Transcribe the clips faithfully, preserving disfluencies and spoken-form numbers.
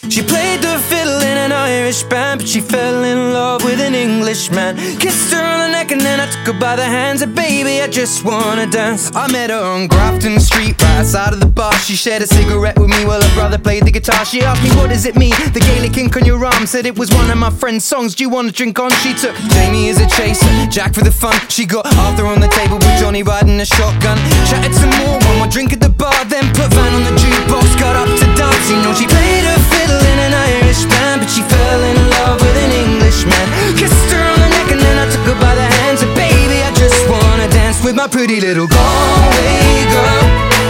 She played the fiddle in an Irish band, but she fell in love with an Englishman. Kissed her on the neck and then I took her by the hands. And baby, I just wanna dance. I met her on Grafton Street, right outside of the bar. She shared a cigarette with me while her brother played the guitar. She asked me, what does it mean, the Gaelic ink on your arm? Said it was one of my friend's songs, do you wanna drink on? She took Jamie as a chaser, Jack for the fun. She got Arthur on the table with Johnny riding a shotgun. Chatted some more, one more drink at the bar, then put Van on the jukebox, got up to dance. You know she played her fiddle in an Irish band, but she fell in love with an Englishman. Kissed her on the neck and then I took her by the hands. And baby, I just wanna dance with my pretty little Galway girl.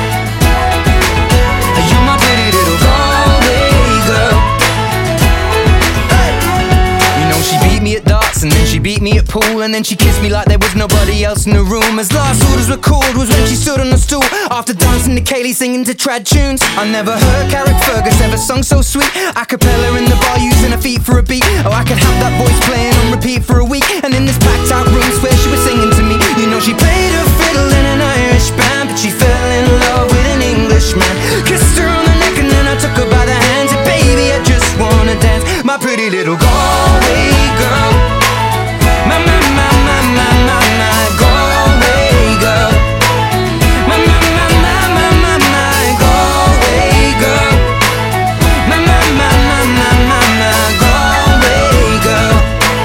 You're my pretty little Galway girl. Hey. You know she beat me at darts and then she beat me at pool, and then she kissed me like there was nobody else in the room. As last orders were called was when she stood on the stool, after dancing to Kaylee singing to trad tunes. I never heard Carrick Fergus ever sung so sweet. A cappella in the bar using her feet for a beat. Oh, I could have that voice playing on repeat for a week. And in this packed out room swear she was singing to me. You know she played her fiddle in an Irish band, but she fell in love with an Englishman. Kissed her on the neck and then I took her by the hands. And baby, I just wanna dance, my pretty little Galway girl. My, my, my, my, my, my, my Galway girl. My, my, my, my, my, my, my Galway girl. My, my, my, my, my, my, my Galway girl.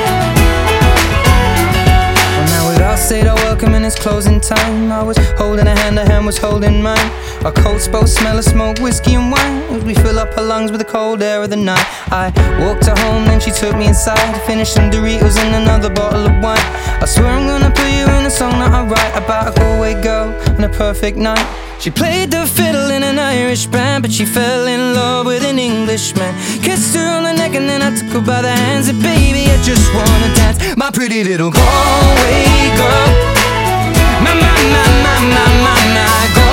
Well, now we'd all said our welcome and it's closing time. I was holding a hand, her hand was holding mine. Our coats both smell of smoke, whiskey and wine, as we fill up her lungs with the cold air of the night. I walked her home, then she took me inside, finished some Doritos and another bottle of wine. I swear I'm gonna put you in a song that I write about a Galway girl and a perfect night. She played the fiddle in an Irish band, but she fell in love with an Englishman. Kissed her on the neck and then I took her by the hands. And baby, I just wanna dance, my pretty little Galway girl. My, my, my, my, my, my, my Galway.